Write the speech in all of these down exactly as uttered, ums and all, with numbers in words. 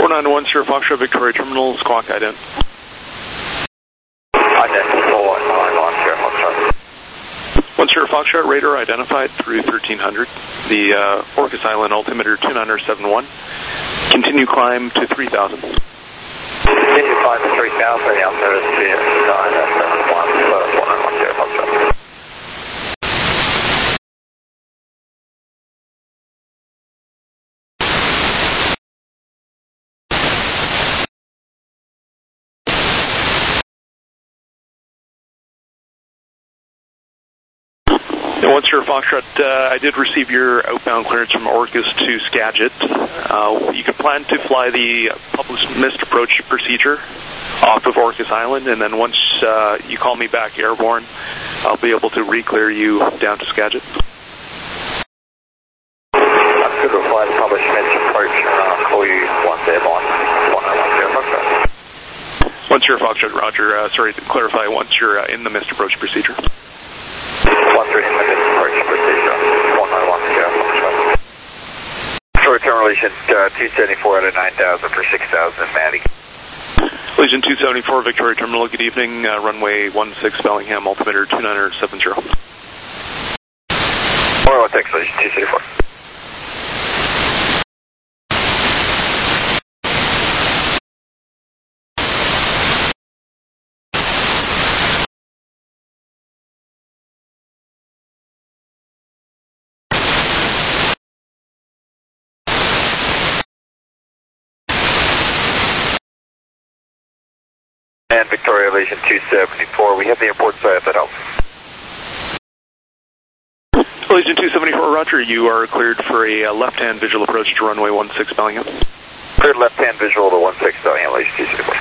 nine one zero Foxtrot Victoria Terminal, squawk ident. Ident four nine one zero Foxtrot. one zero Foxtrot, radar identified through thirteen hundred. The uh, Orcas Island altimeter two nine zero seven one. Continue climb to three thousand. Continue climb to three thousand, the altimeter is two nine zero seven one, one nine one zero Foxtrot. one zero Foxtrot, uh, I did receive your outbound clearance from Orcas to Skagit. Uh, you can plan to fly the published missed approach procedure off of Orcas Island, and then once uh, you call me back airborne, I'll be able to re-clear you down to Skagit. I'm good to fly the published missed approach, and I'll call you once airborne, one nine one zero Foxtrot. one zero Foxtrot, roger. Uh, sorry to clarify, once you're uh, in the missed approach procedure. one three in the missed approach procedure, one nine one zero Foxtrot. Short term relation uh, two seventy-four out of nine thousand for six thousand, Maddie. Legion two seventy-four, Victoria Terminal, good evening. Uh, runway one six Bellingham, altimeter two nine zero seven zero. four one six, Legion two seventy-four. And Victoria Legion two seventy-four, we have the import side if that helps. Legion two seventy-four, roger. You are cleared for a uh, left-hand visual approach to runway one six Bellingham. Cleared left-hand visual to one six Bellingham, Legion two seventy-four.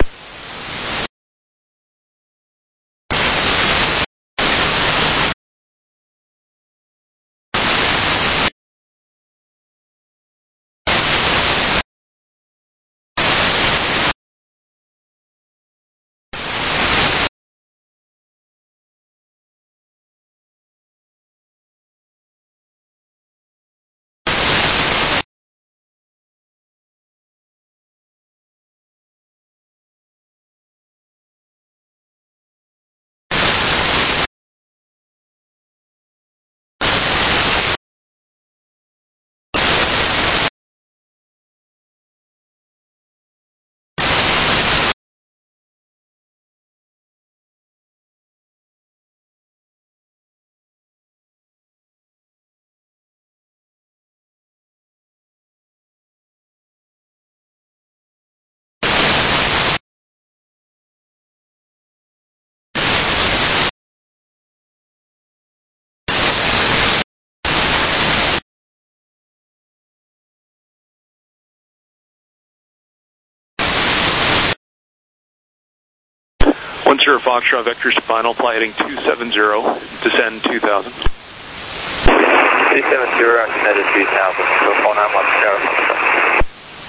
one zero Foxtrot, vector spinal, fly heading two seven zero, descend two thousand. two seven zero, descended two thousand, so four nine one zero.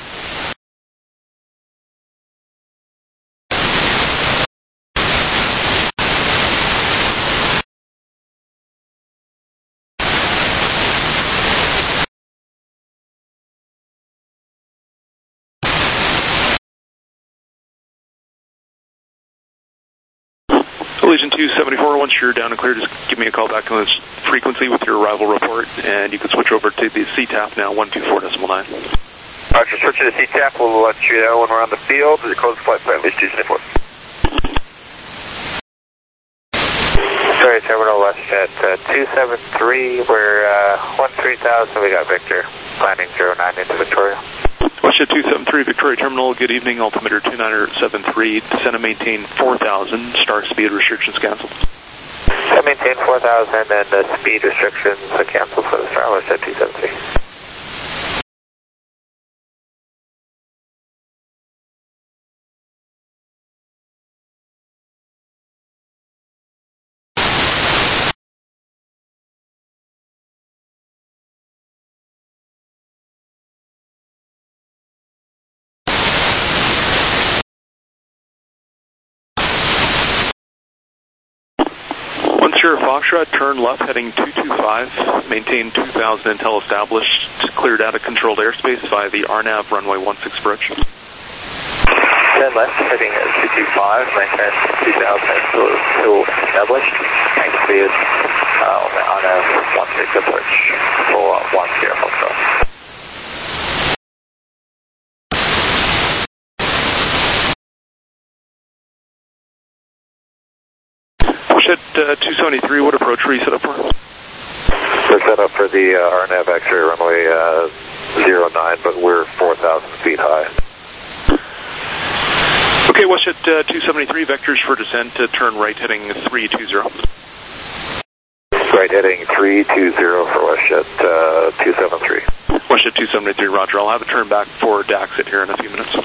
Legion two seventy-four, once you're down and clear, just give me a call back on this frequency with your arrival report, and you can switch over to the C TAP now, one two four point nine. Roger, switching to C TAP, we'll let you know when we're on the field. The close flight plan, Legion two seventy-four. Sorry, Terminal West at uh, two seven three, we're uh, one three thousand, we got Victor, landing zero nine into Victoria. Westjet two seven three, Victoria Terminal, good evening, altimeter two nine zero seven three, descend and maintain four thousand, star speed restrictions canceled. I maintain four thousand and the speed restrictions are canceled for the Star Westjet two seven three. Sure, Foxtrot, turn left heading two two five, maintain two thousand until established, cleared out of controlled airspace via the R NAV runway one six approach. ten left, heading at two two five, maintain two thousand still, still established, and cleared uh, on the on a one six approach for one zero Foxtrot. At uh, two seventy-three, what approach were you set up for? We're set up for the uh, R N A V X-ray runway uh, zero nine, but we're four thousand feet high. Okay, Westjet uh, two seventy-three, vectors for descent to turn right heading three two zero. Right heading three two zero for Westjet uh, two seventy-three. Westjet two seventy-three, roger. I'll have a turn back for Daxit here in a few minutes.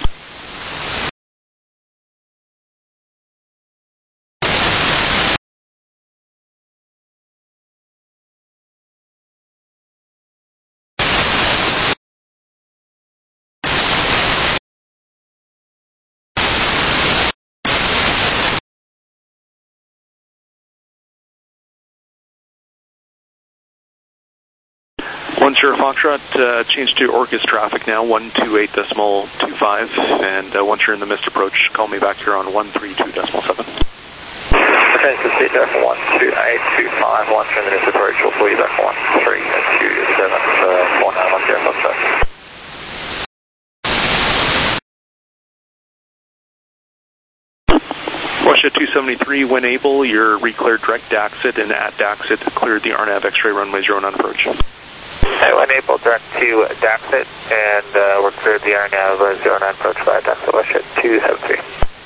One Sierra Foxtrot, uh, change to Orcus traffic now, one two eight decimal two five, and uh, once you're in the missed approach, call me back here on one three two decimal seven. Okay, so sit there for one two eight two five, once you're in the missed approach, we'll pull you back for one three two seven, uh, four nine one zero Foxtrot. Westjet two seventy-three, when able, you're re-cleared direct Daxit, and at Daxit, cleared the R N A V X-ray runway zero nine approach. Okay, when able, direct to Daxit, and uh, we're cleared the R N A V zero nine approach by Daxit, Westjet two seventy-three.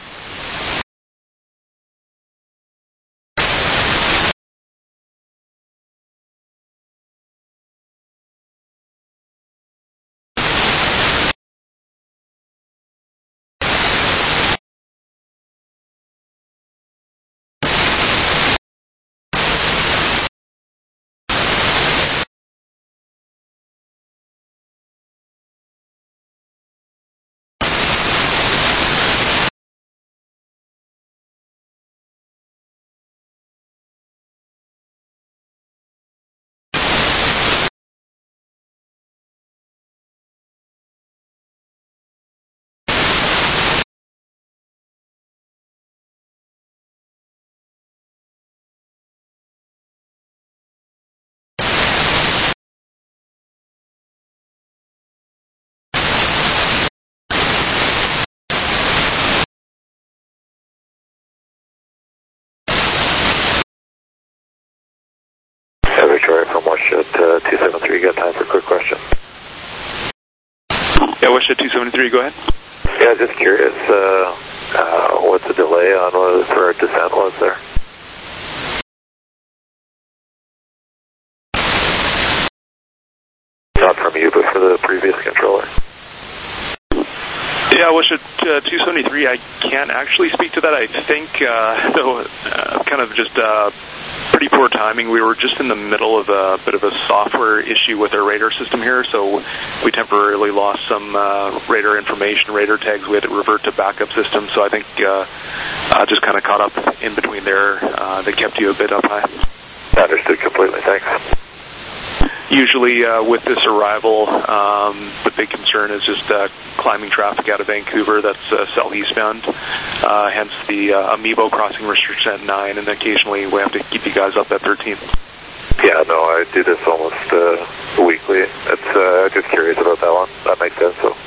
Victoria from Westjet uh, two seventy-three, got time for a quick question? Yeah, Westjet two seventy-three, go ahead. Yeah, just curious, uh, uh, what the delay on what for our descent was there? Not from you, but for the previous controller. Yeah, Westjet uh, two seventy-three, I can't actually speak to that. I think, uh, though, uh, kind of just uh, pretty poor timing. We were just in the middle of a bit of a software issue with our radar system here, so we temporarily lost some uh, radar information, radar tags. We had to revert to backup systems, so I think uh, uh, just kind of caught up in between there. Uh, they kept you a bit up high. Understood completely, thanks. Usually uh, with this arrival, um, the big concern is just uh, climbing traffic out of Vancouver that's uh, southeastbound, uh, hence the uh, Amiibo crossing restriction at nine, and occasionally we have to keep you guys up at thirteen. Yeah, no, I do this almost uh, weekly. It's uh, just curious about that one. That makes sense, so.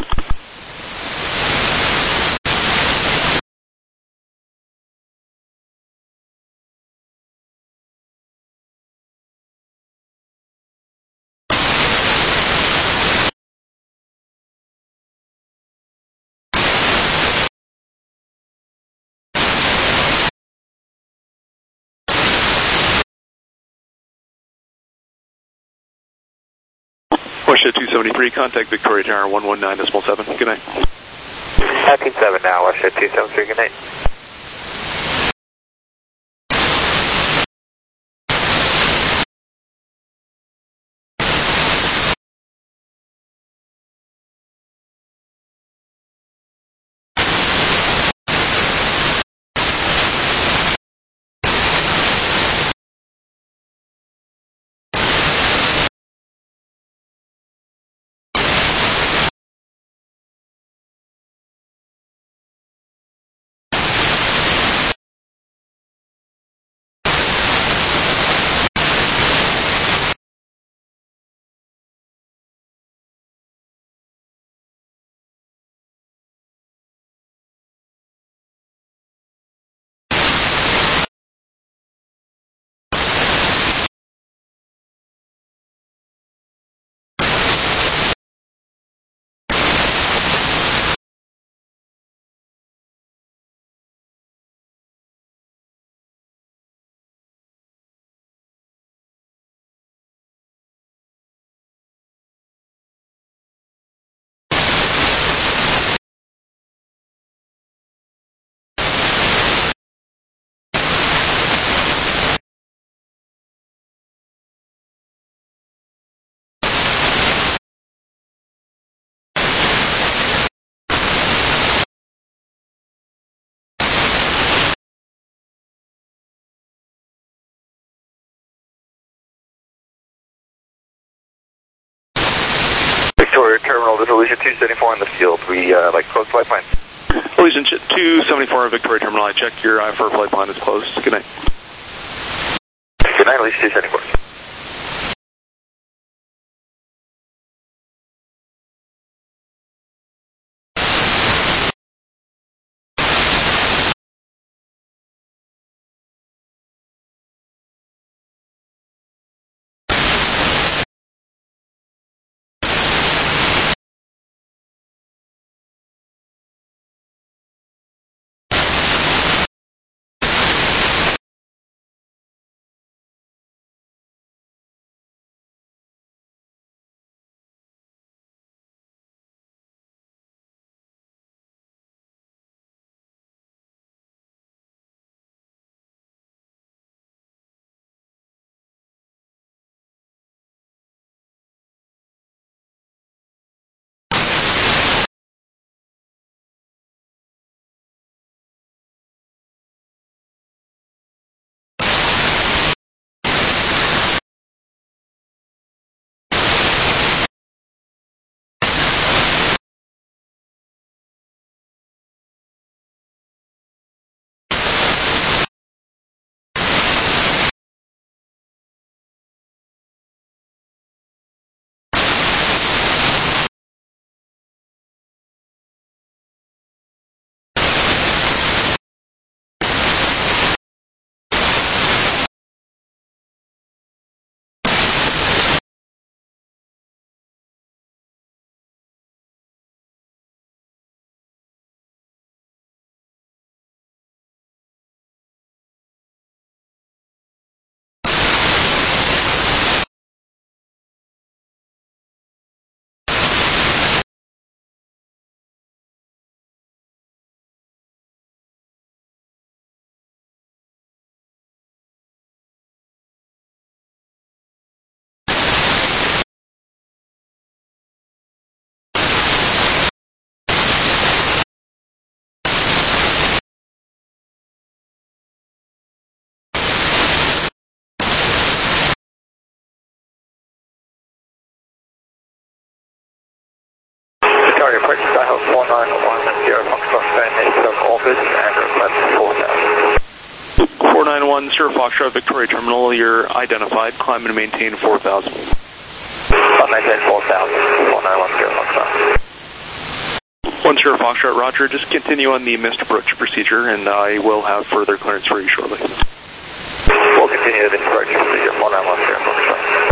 Westjet two seventy-three, contact Victoria Tower one one nine decimal seven. Good night. nineteen seven now, Westjet two seventy-three, good night. Victoria Terminal, this is Allegiant two seventy-four in the field. We uh, like close flight plan. Allegiant two seventy-four Victoria Terminal, I checked your I F R flight plan is closed. Good night. Good night, Allegiant two seventy-four. Target approach, Skyhawk four nine one, Sierra Foxtrot, Phoenix of Orbit, and request four thousand. four nine one, Sierra Foxtrot, Victoria Terminal, you're identified. Climb and maintain four thousand. I'll maintain four thousand, four nine one, Sierra Foxtrot. one Sierra Foxtrot, roger. Just continue on the missed approach procedure, and I will have further clearance for you shortly. We'll continue the approach procedure, four nine one, Sierra Foxtrot.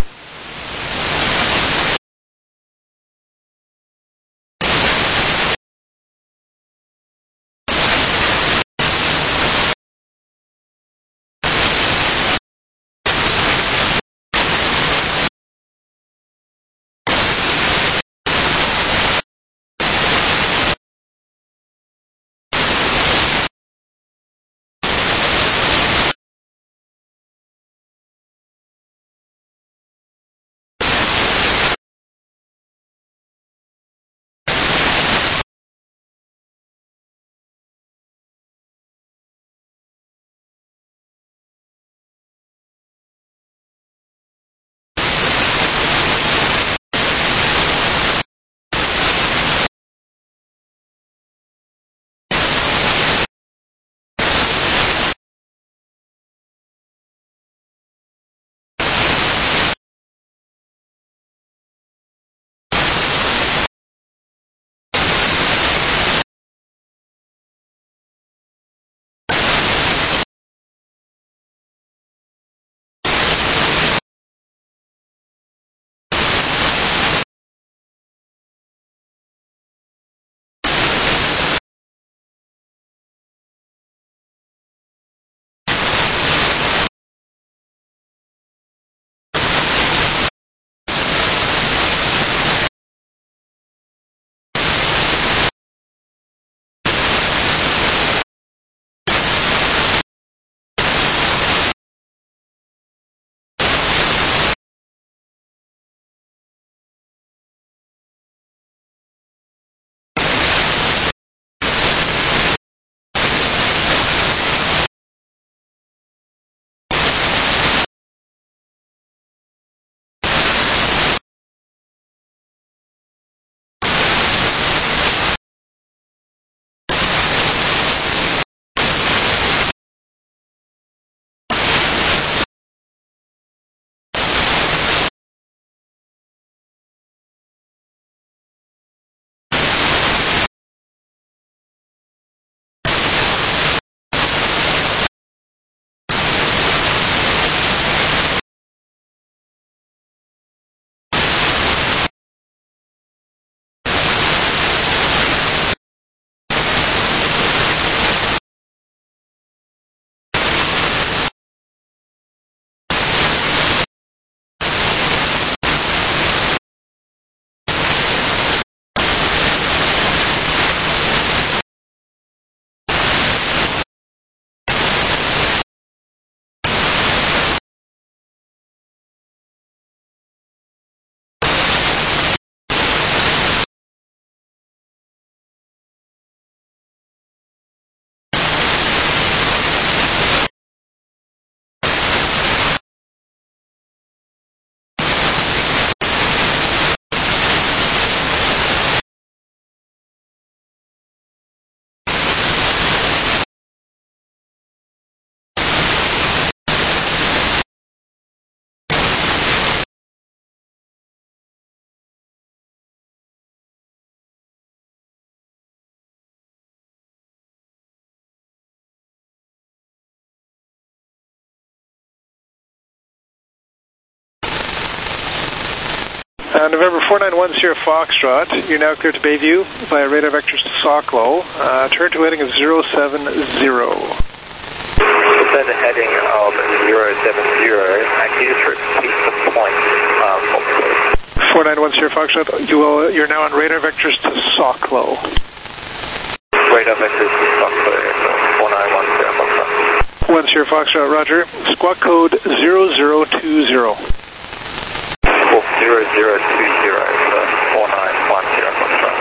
Uh, November four nine one Sierra Foxtrot, you're now clear to Bayview via radar vectors to Sauklo. Uh, turn to heading of zero seven zero. Set a heading of zero seven zero. I can just repeat the point. Um, four nine one Sierra Foxtrot, you will, you're now on radar vectors to Sauklo. Radar vectors to Sauklo, four nine one Sierra Foxtrot. one Sierra Foxtrot, roger. Squawk code zero zero two zero. zero zero two zero, four nine one Sierra Foxtrot.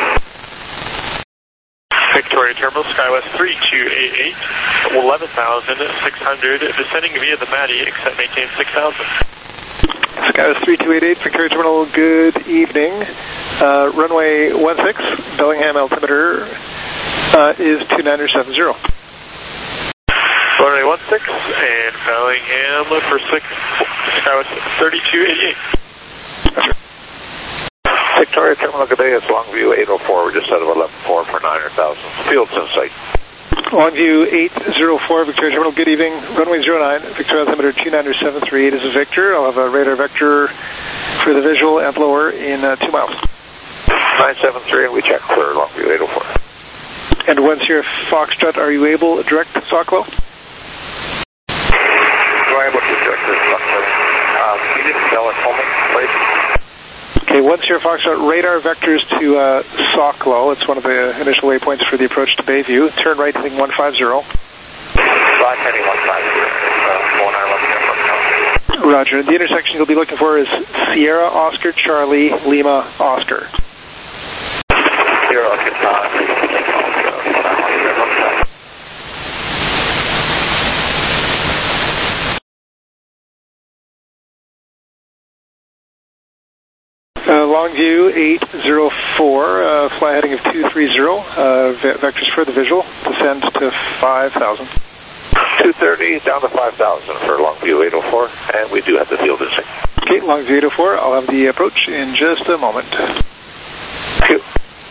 Victoria Terminal, SkyWest three two eight eight, eleven thousand six hundred, descending via the Matty, except maintain six thousand. SkyWest three two eight eight, Victoria Terminal, good evening. Uh, runway one six, Bellingham altimeter uh, is two nine seven zero. Runway one six and Bellingham for six, SkyWest thirty-two eighty-eight. Victoria Terminal, good day, it's Longview eight oh four, we're just out of eleven four for nine hundred thousand. Field's in sight. Longview eight oh four, Victoria Terminal, good evening. Runway zero nine, Victoria altimeter two nine seven three. This is Victor. I'll have a radar vector for the visual and lower in uh, two miles. nine seven three, and we check for Longview eight oh four. And once you're Foxtrot, are you able to direct to Sauklo? Do I able to direct to Sauklo? Um, can you just spell it for me, please? Okay, once you're Foxtrot, radar vectors to uh, Sauklo. It's one of the initial waypoints for the approach to Bayview. Turn right heading one five zero. Right heading one five zero, uh, four nine one Sierra. Roger. The intersection you'll be looking for is Sierra, Oscar, Charlie, Lima, Oscar. Sierra, Oscar, Charlie, Lima, Oscar, four nine one Sierra. Uh, Longview eight oh four, uh, fly heading of two three zero, uh, ve vectors for the visual, descend to five thousand. two thirty down to five thousand for Longview eight oh four, and we do have the field in sight. Okay, Longview eight oh four, I'll have the approach in just a moment. Thank you.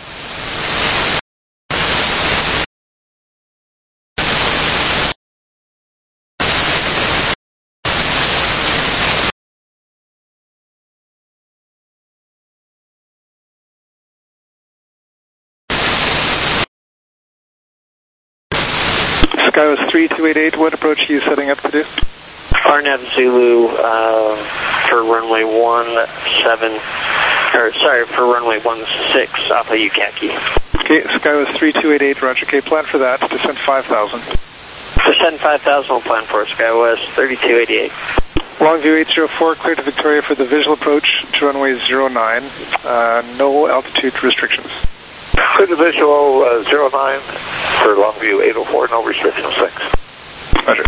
SkyWest three two eight eight, what approach are you setting up to do? R N A V Zulu uh, for runway one seven, or sorry, for runway one six Alpha Yukaki. Okay, SkyWest three two eight eight, roger. Okay, plan for that, descend five thousand. Descend five thousand, we'll plan for SkyWest thirty-two eighty-eight. Longview eight oh four, clear to Victoria for the visual approach to runway zero nine, uh, no altitude restrictions. Clear to visual uh, zero nine for Longview eight oh four, no restrictions, thanks. Roger.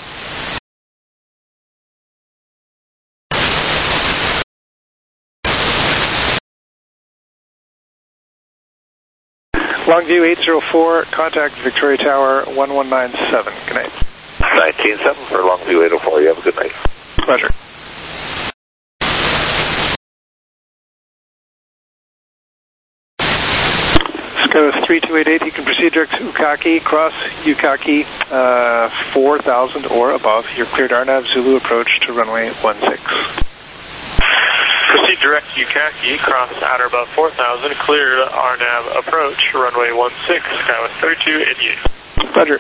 Longview eight oh four, contact Victoria Tower one one nine seven. Good night. nineteen seven for Longview eight oh four, you have a good night. Roger. SkyWest three two eight eight, you can proceed direct to Ukaki, cross Ukaki uh, four thousand or above. You're cleared R N A V Zulu approach to runway one six. Proceed direct to Ukaki, cross at or above four thousand, cleared R N A V approach, runway one six, SkyWest thirty-two eighty-eight. Roger.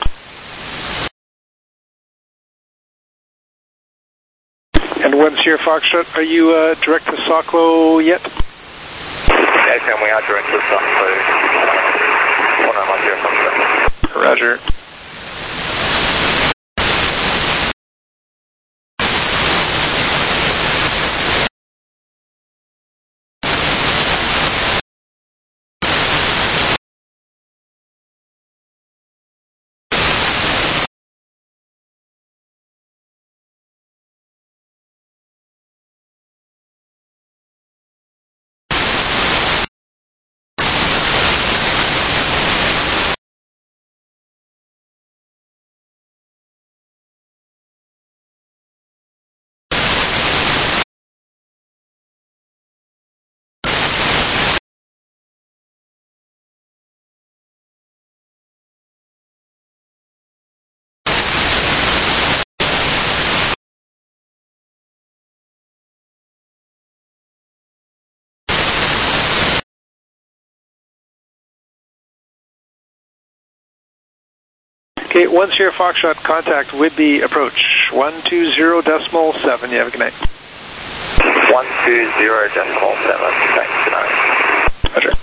And once you're Foxtrot, are you uh, direct to Sauklo yet? Yes, and we are direct to Sauklo. Roger. Okay, one Sierra Foxtrot contact, Whidbey approach, one two zero decimal seven. You have a good night. one two zero decimal seven. Thanks, good night. Roger.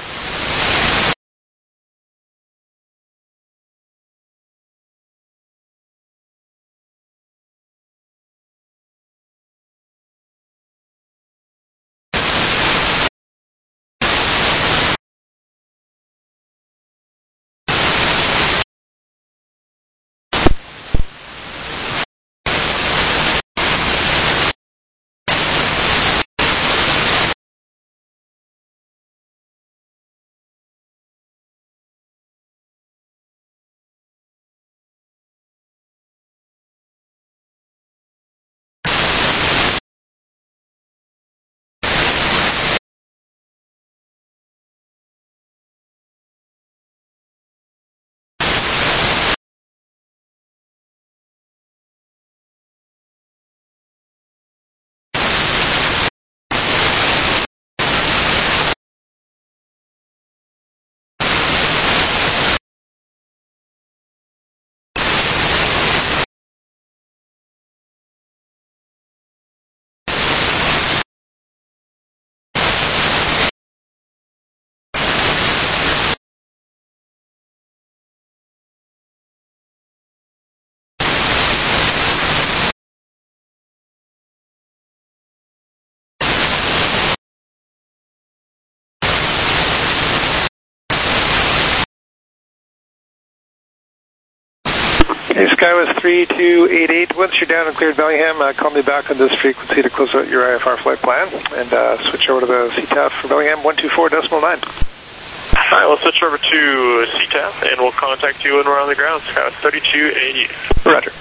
Okay, Skywest three two eight eight, once you're down and cleared Bellingham, uh, call me back on this frequency to close out your I F R flight plan, and uh, switch over to the C T A F for Bellingham, one two four decimal nine. Alright, we'll switch over to C T A F, and we'll contact you when we're on the ground, Skywest thirty-two eighty. Roger.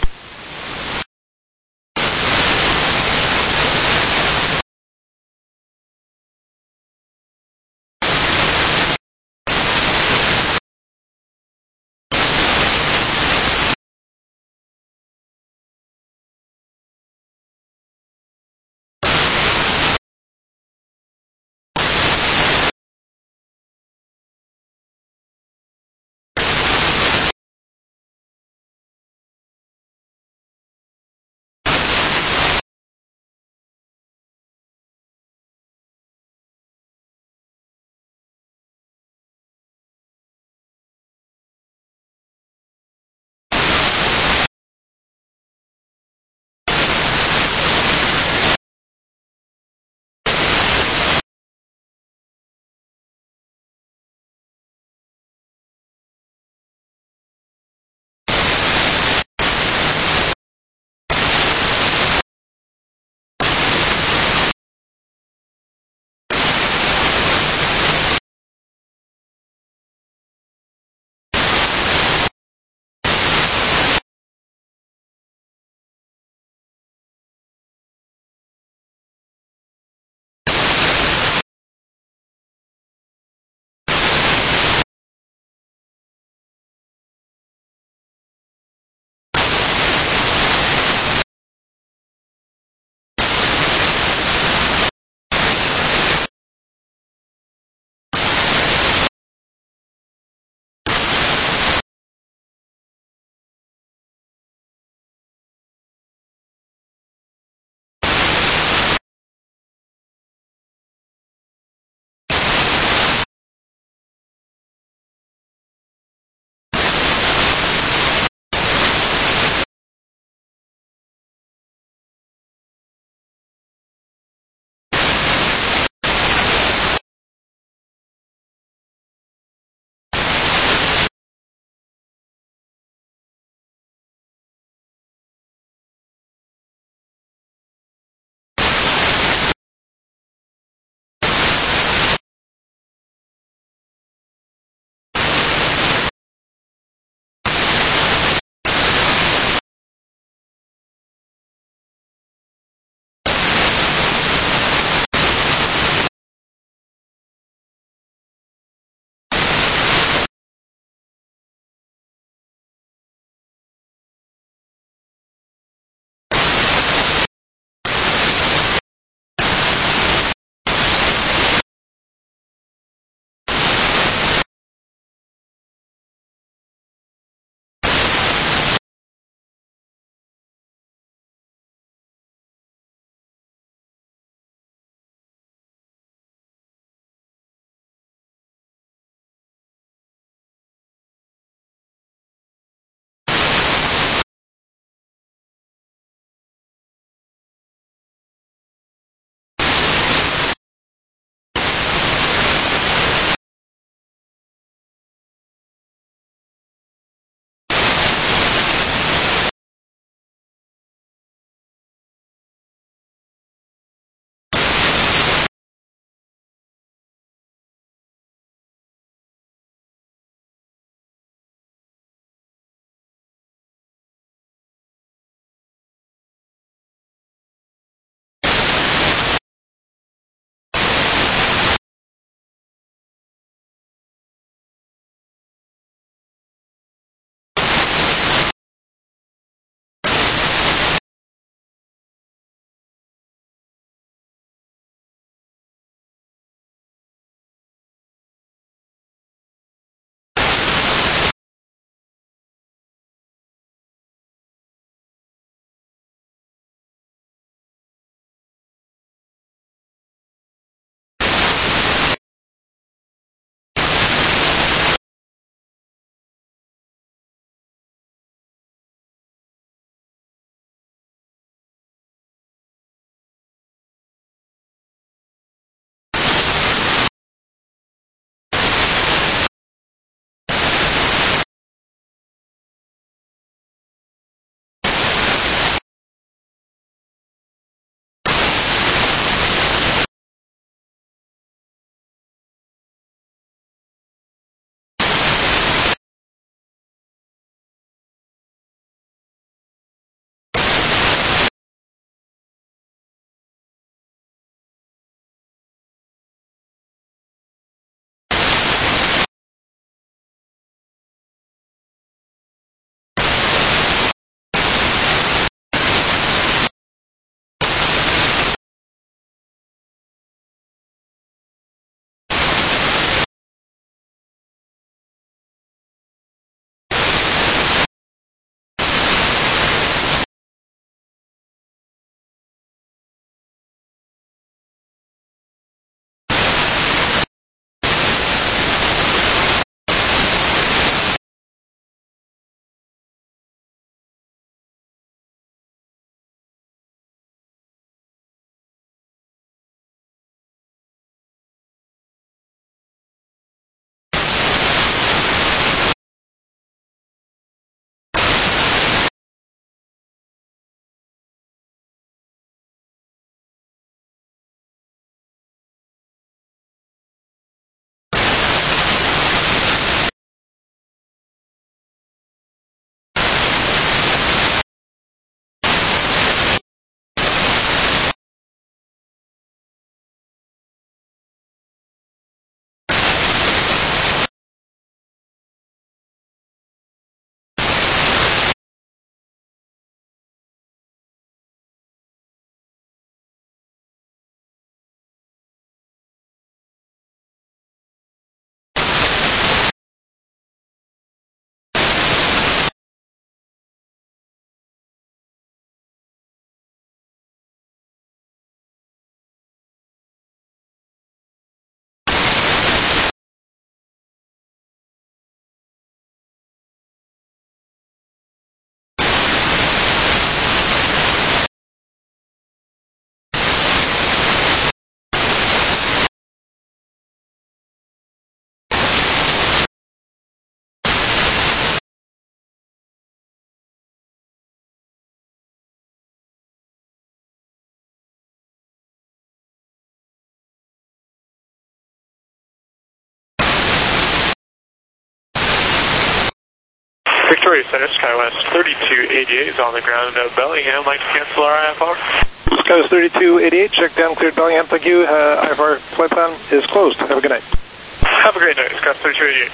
Victoria Center, SkyWest thirty-two eighty-eight is on the ground at Bellingham. Like to cancel our I F R? SkyWest thirty-two eighty-eight, check down, cleared Bellingham. Thank you. Uh, I F R flight plan is closed. Have a good night. Have a great night, SkyWest thirty-two eighty-eight.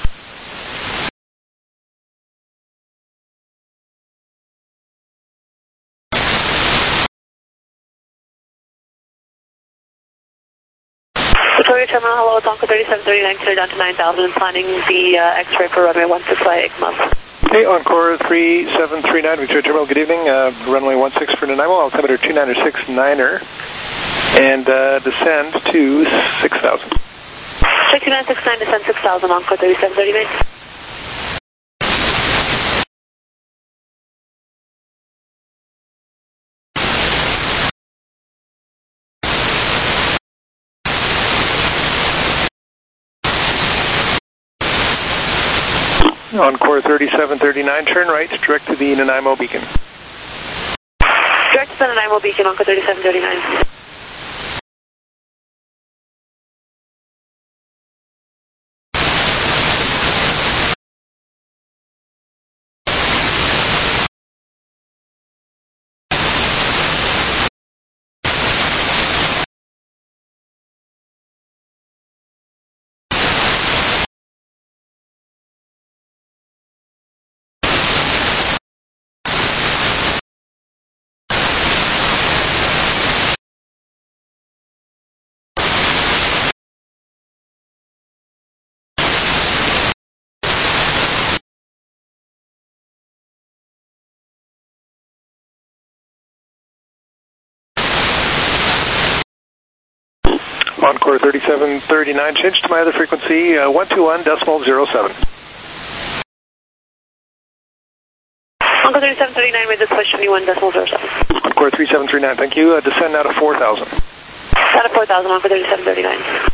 Victoria Terminal, hello, it's Onco thirty-seven thirty-nine, clear down to nine thousand, planning the uh, X-ray for runway one six flight Nanaimo. Okay, Encore three seven three nine, Victoria Terminal, good evening. Uh, runway one six for Nanaimo, altimeter two niner six niner, and uh, descend to six thousand. Check two nine six nine, descend six thousand, Encore thirty-seven thirty-nine. Encore thirty-seven thirty-nine, turn right, direct to the Nanaimo beacon. Direct to the Nanaimo beacon, Encore thirty-seven thirty-nine. Encore thirty-seven thirty-nine, change to my other frequency, uh, one two one decimal zero seven. Encore thirty-seven thirty-nine, made this push twenty-one decimal zero seven. Encore three seven three nine, thank you. Uh, descend out of four thousand. Out of four thousand, Encore thirty-seven thirty-nine.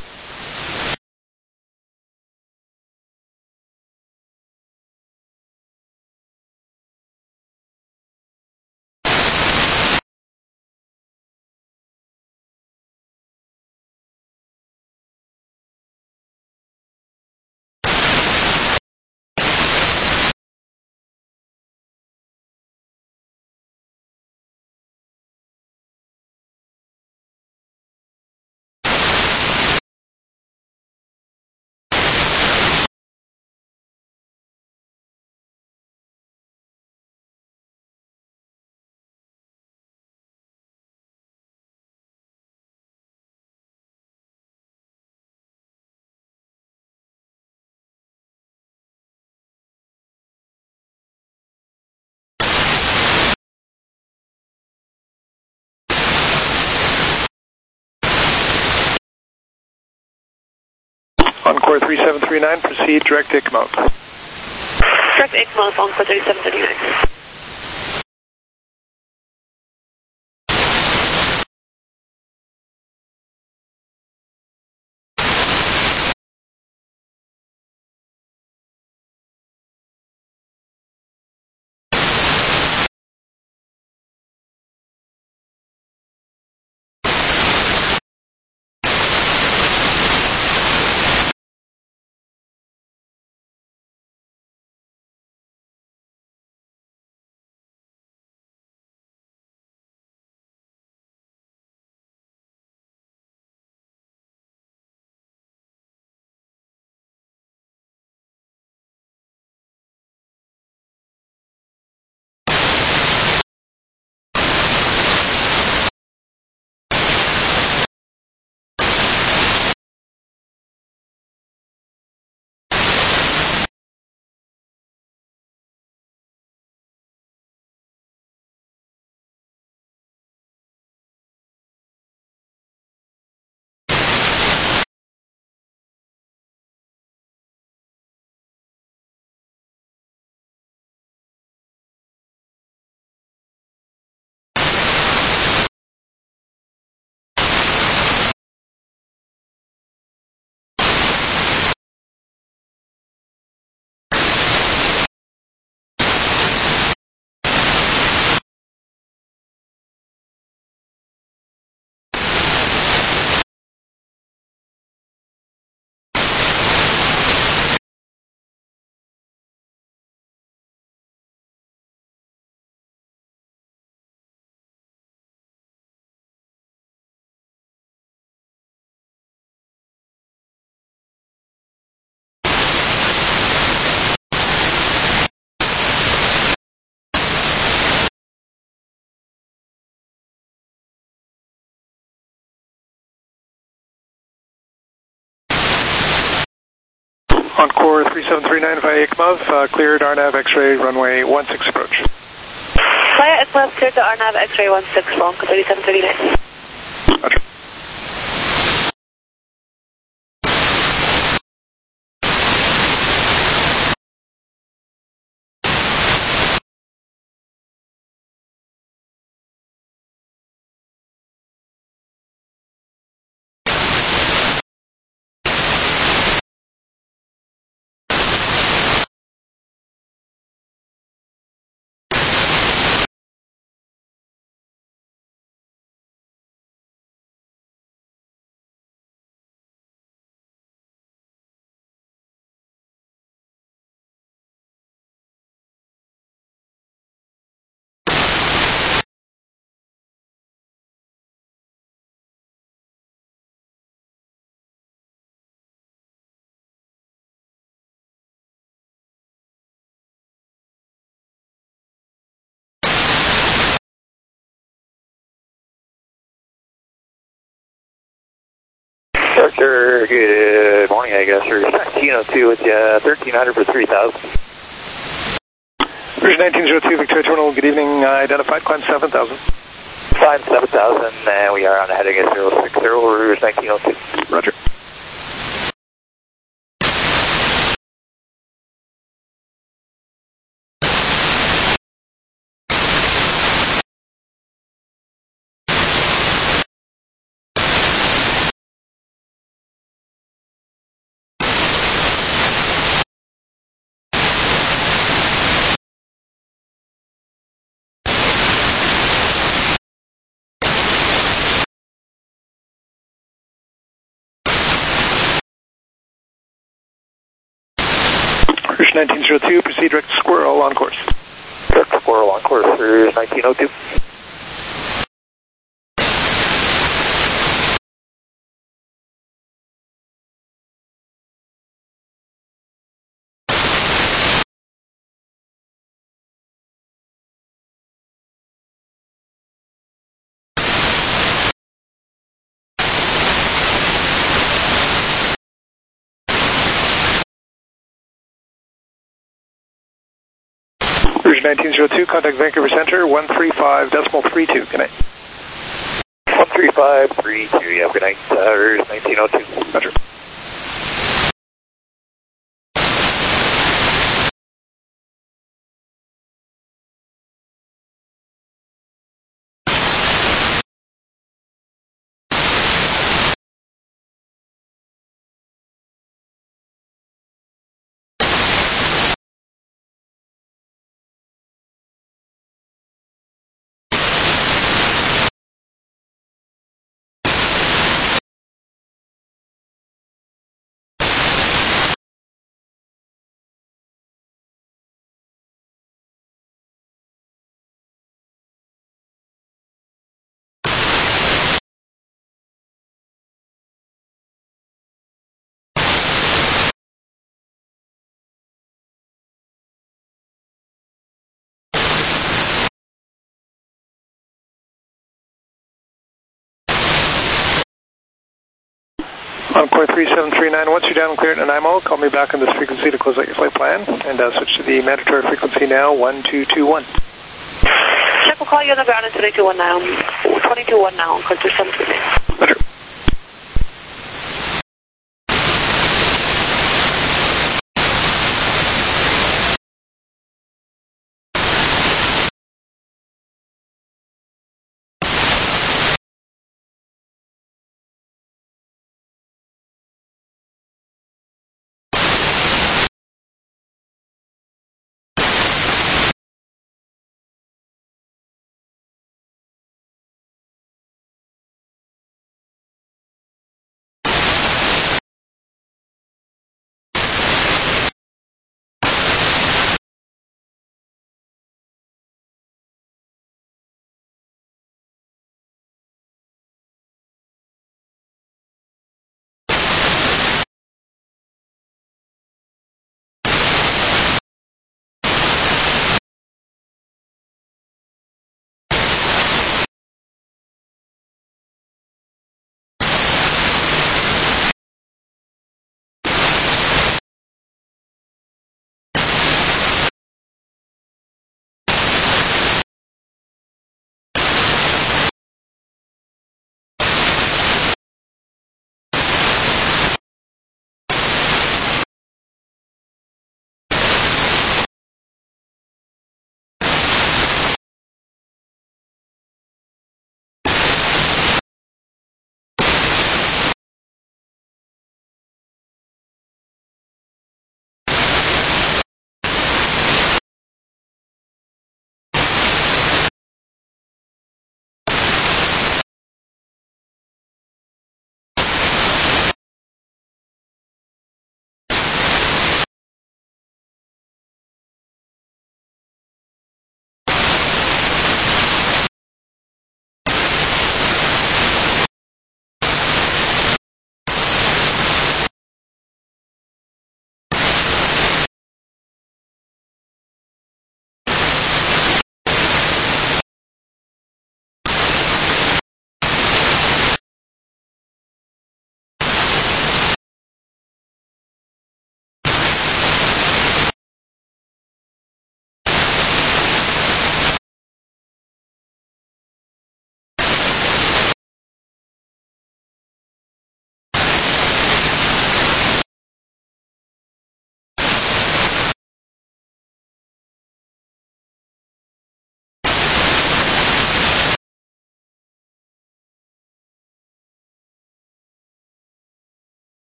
Encore three seven three nine, proceed direct to Ikmouth. Direct to Ikmouth, Encore thirty-seven thirty-nine. Encore three seven three nine via ICMOV, uh, cleared R NAV X-ray runway one six approach. Via ICMOV, cleared to R NAV X-ray one six, Bronco thirty-seven thirty-nine. Roger. Sure, good morning, I guess. We're nineteen oh two with you, thirteen hundred for three thousand. Rouge nineteen oh two, Victoria Terminal, good evening, uh, identified, climb seven thousand. Climb seven thousand, and we are on a heading at zero six zero, Rouge nineteen oh two. Roger. Rouge nineteen oh two, proceed direct to Squirrel on course. Direct to Squirrel on course, Rouge nineteen oh two. Rouge nineteen oh two, contact Vancouver Center, one three five decimal three two, good night. one three five three two, yeah, good night, uh, Rouge nineteen oh two. Roger. Encore three seven three nine, once you're down and clear at Nanaimo, call me back on this frequency to close out your flight plan, and uh, switch to the mandatory frequency now, one two two one. Check, we'll call you on the ground at twenty-two one now, twenty-two one now, because there's some... Roger.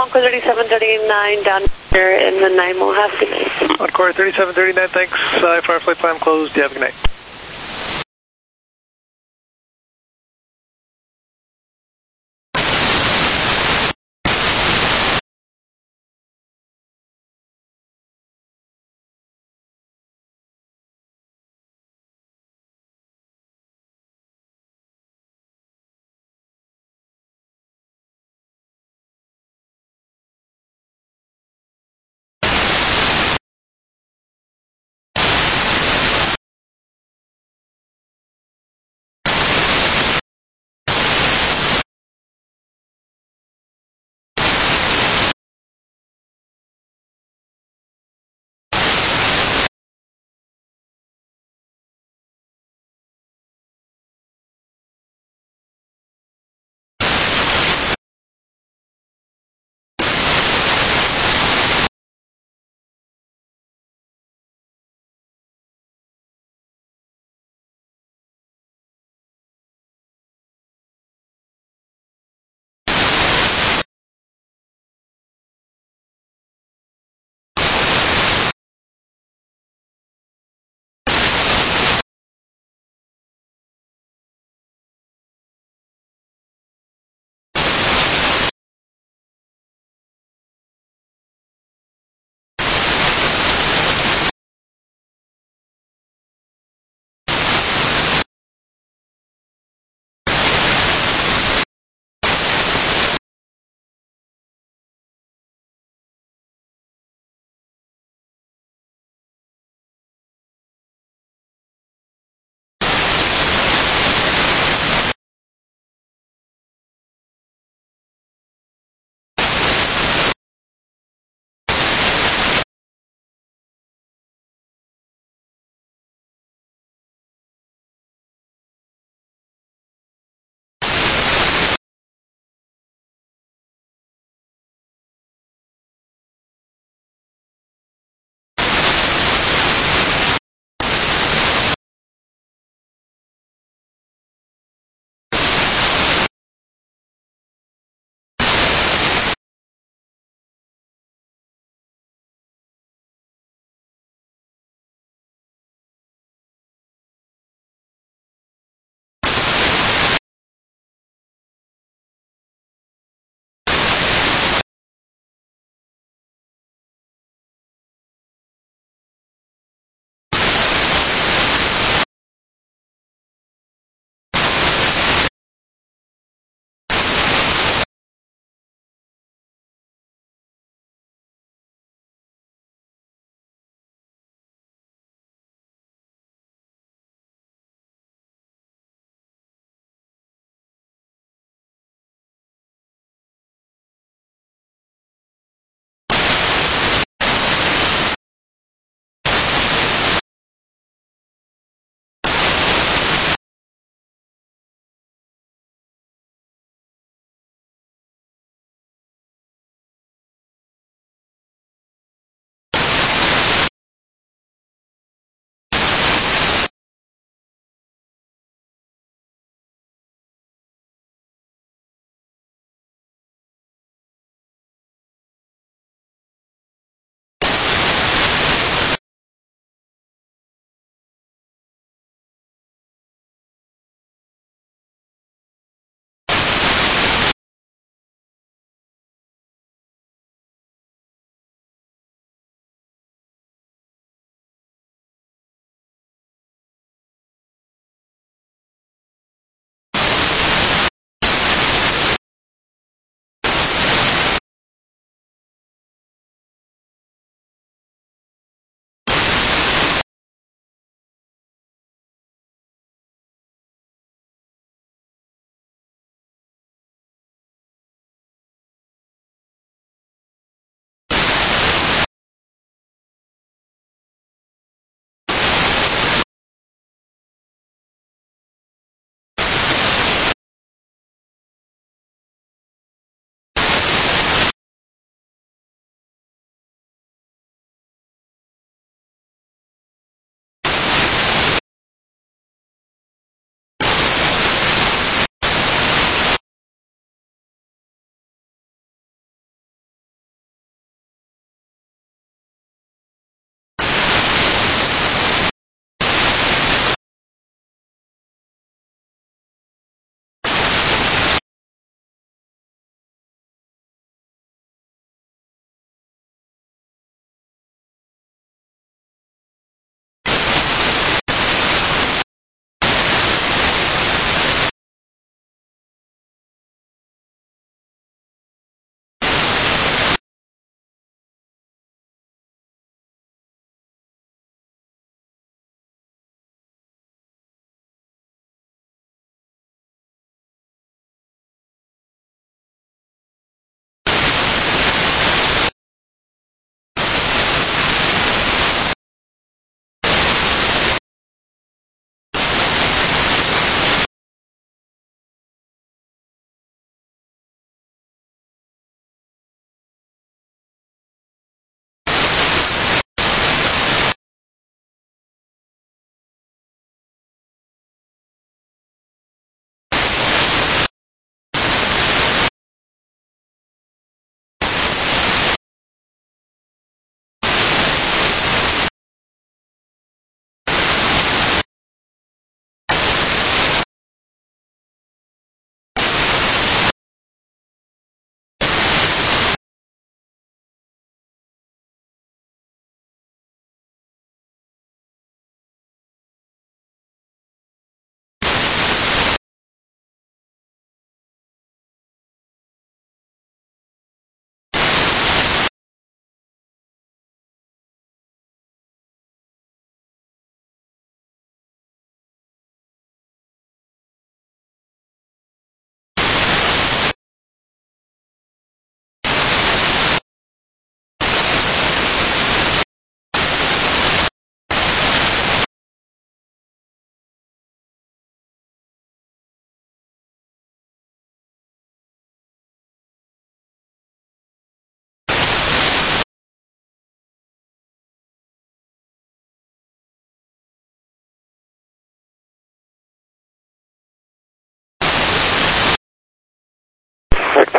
Encore thirty-seven thirty-nine down here in the nine mile. Have a good night. Encore thirty-seven thirty-nine, thanks. I F R flight plan closed. You have a good night.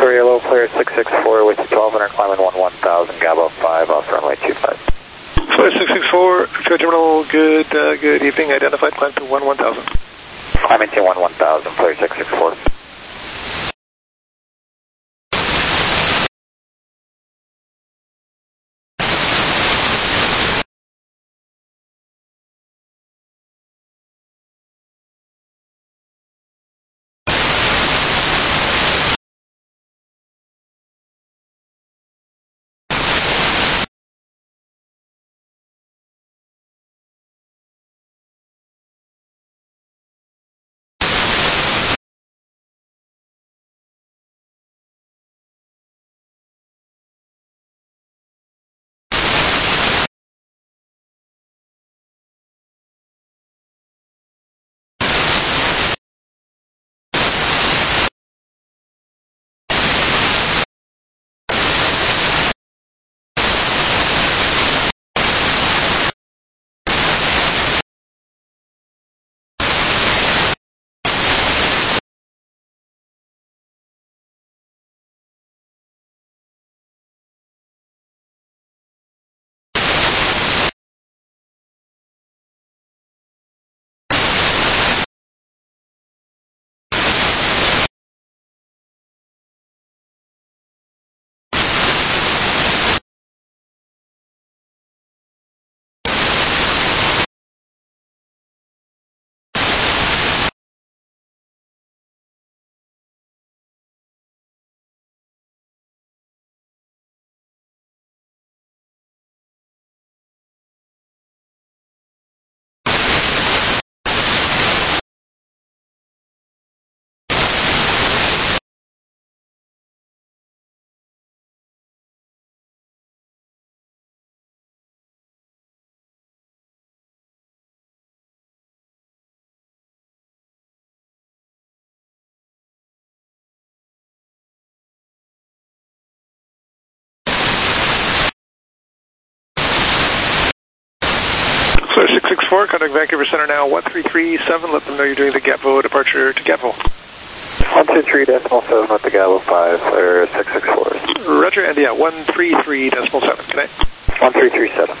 Victoria, low clear six six four with twelve hundred, climbing one one thousand, Gabo five off runway two five. Flight six six four, Victoria Terminal, good, uh, good evening, identified, climb to one one thousand. Climbing to one one thousand, clear six six four. Flight six six four, contact Vancouver Center now, one three three seven, let them know you're doing the Gatineau departure to Gatineau. one two three decimal seven with the Gabo five, clear six six four. Roger, and yeah, one three three decimal seven, connect. one three three seven.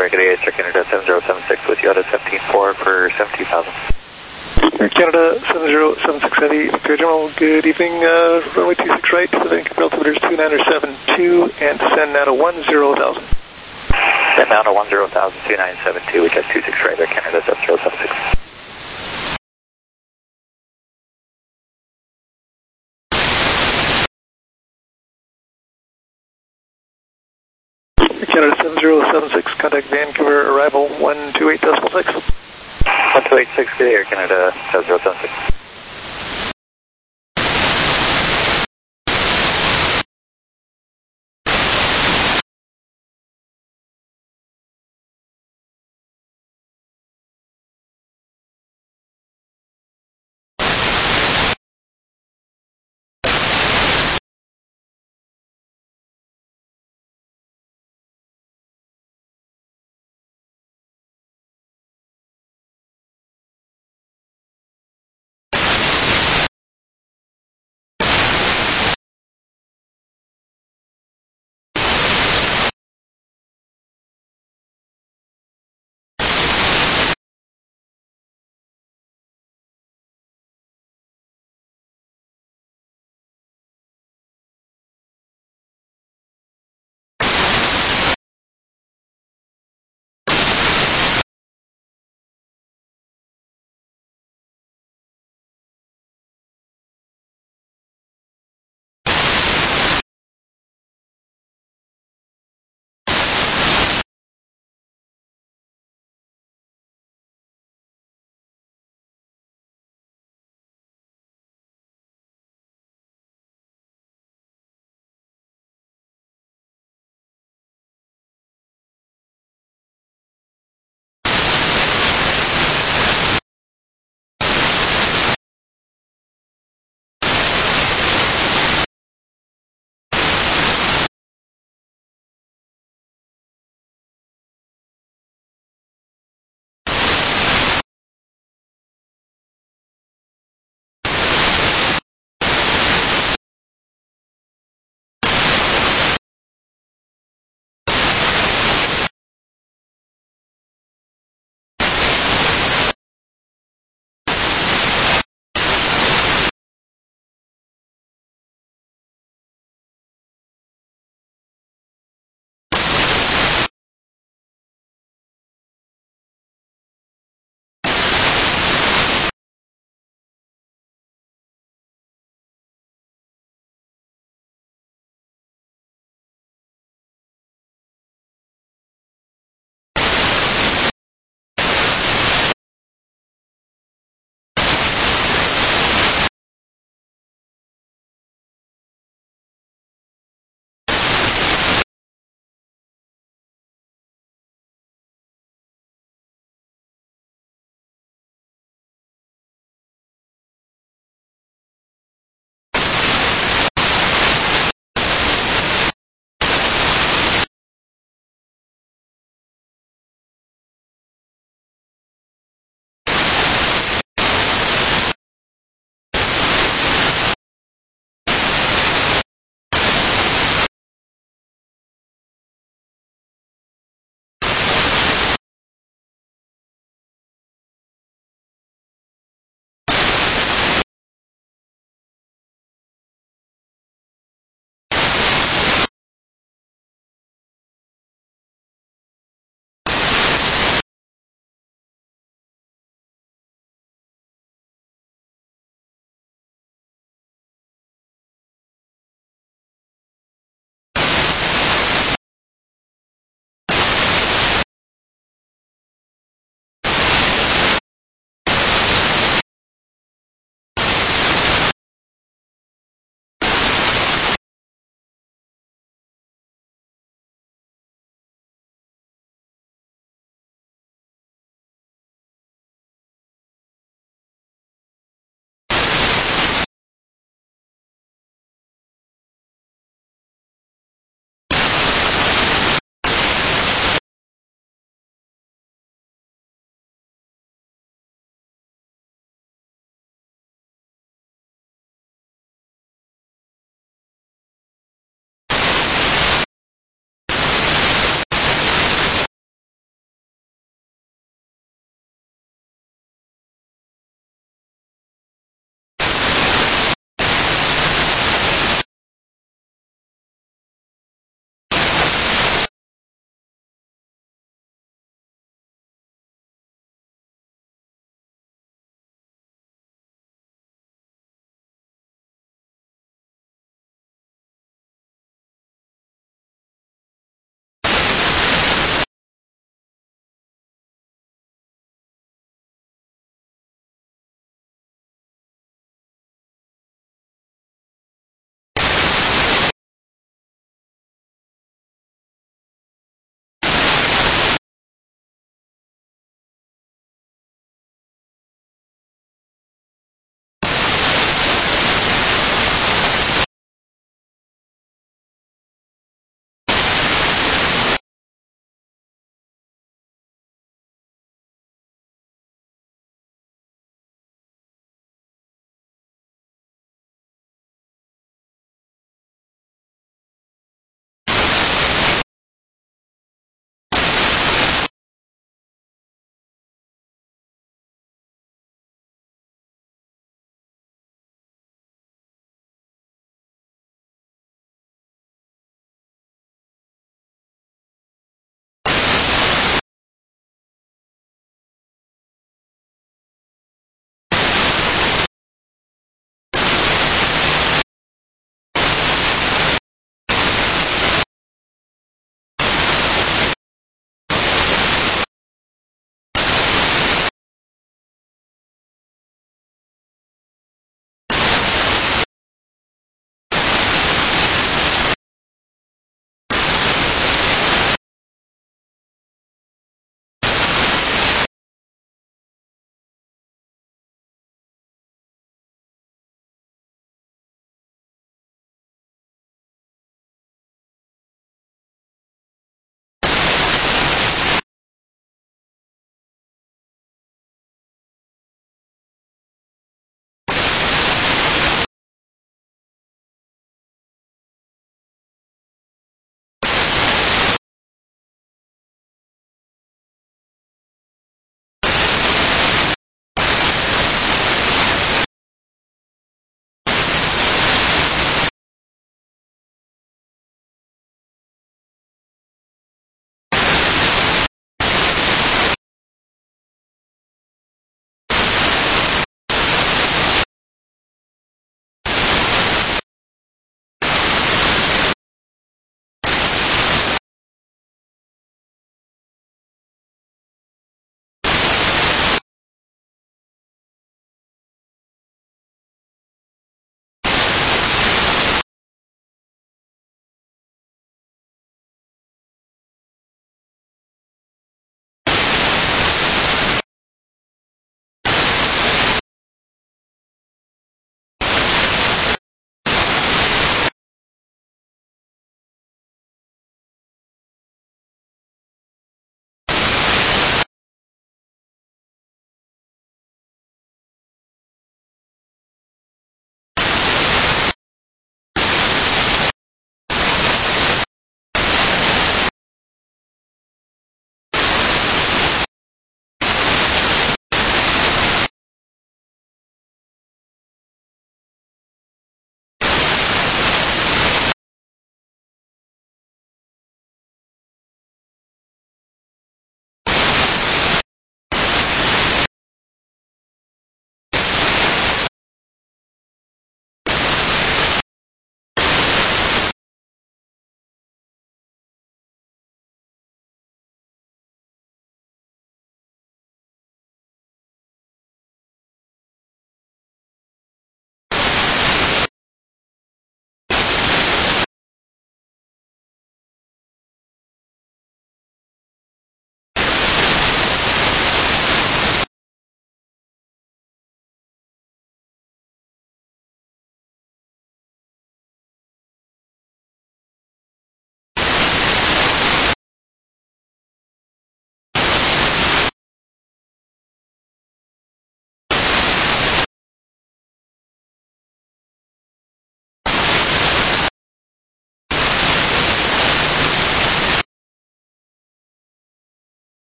Sorry, good day, Air Canada seven zero seven six with you out at seventeen four for seventeen thousand. Air Canada seven zero seven six Heavy, Clear General, good evening, uh, runway two six right, the Vancouver altimeter is two nine seven two, and send now to one zero thousand. Send now to one zero thousand, two nine seven two, we got two six right, Air Canada seven zero seven six. Canada seven zero seven six, contact Vancouver, arrival one two eight decimal six. one two eight six, good day, Air Canada seven zero seven six.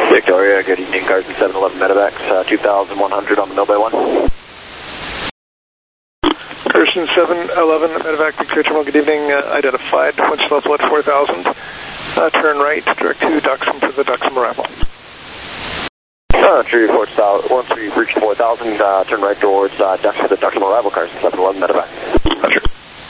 Victoria, good evening, Carson seven eleven Medevac, uh, two thousand one hundred on the Millbay one. Carson seven eleven Medevac, Victoria Terminal, good evening, uh, identified, winch level at four thousand, uh, turn right, direct to Duxham for the Duxham arrival. Uh, true report, uh, once we reach four thousand, uh, turn right towards uh, Duxham for the Duxham arrival, Carson seven eleven Medevac. Roger.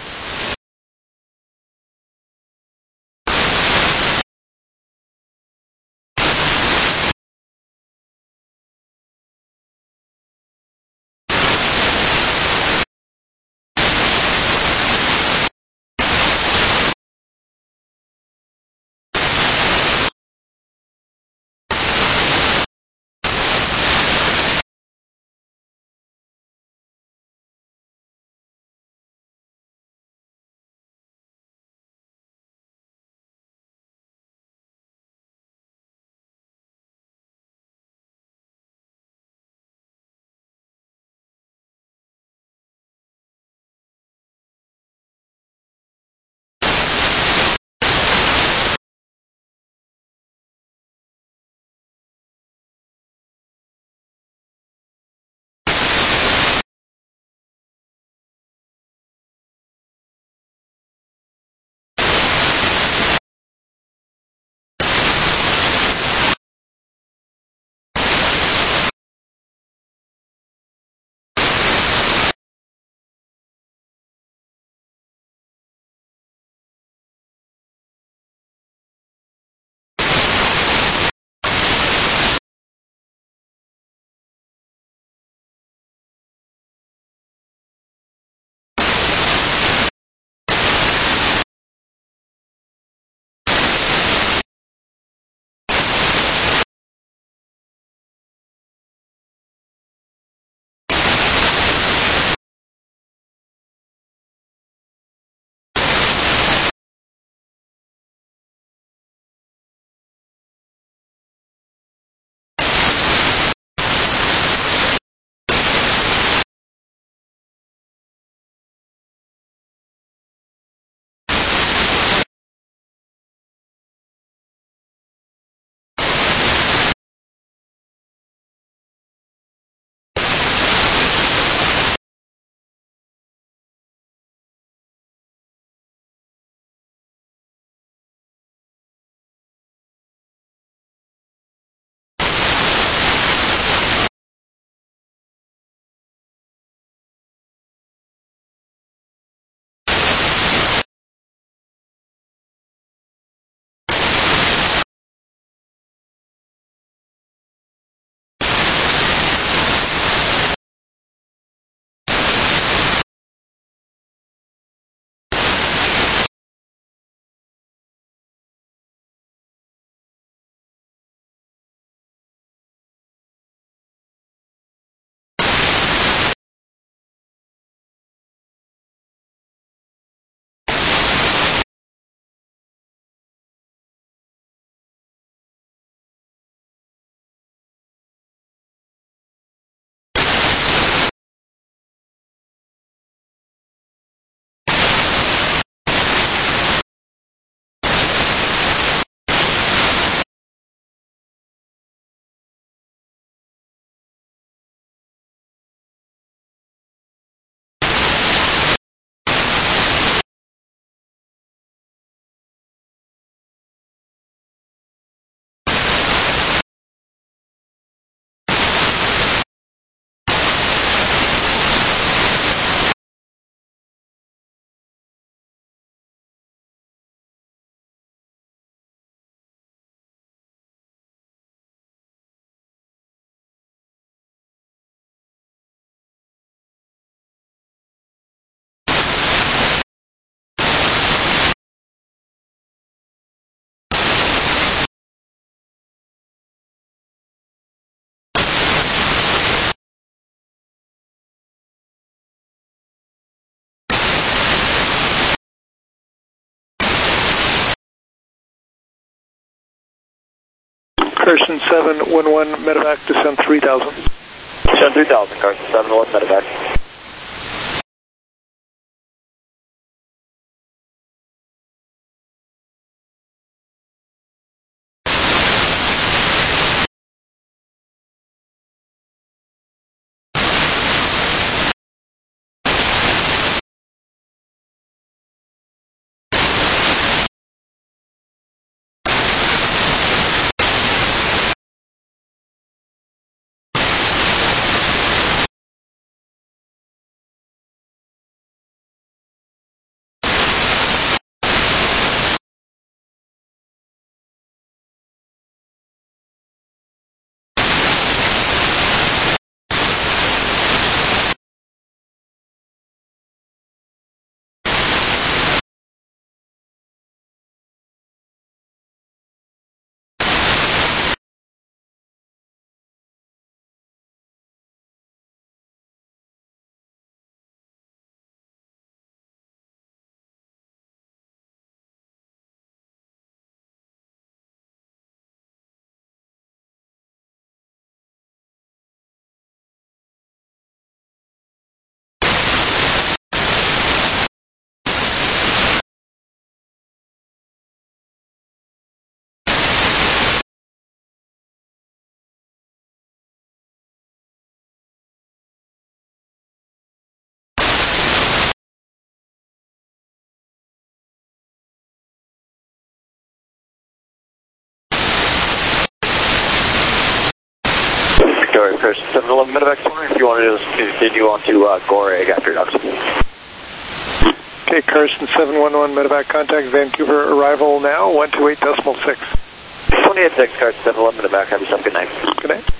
Carson seven one one Medevac, descend three thousand. Descend three thousand, Carson seven one Medevac. Victoria, Kirsten seven eleven medevac twenty, if you want to continue on to uh, Goreg after ducks. Okay, Kirsten seven one one medevac contact, Vancouver arrival now, one two eight decimal six. twenty-eight six, Kirsten seven eleven medevac, have yourself a good night. Good night.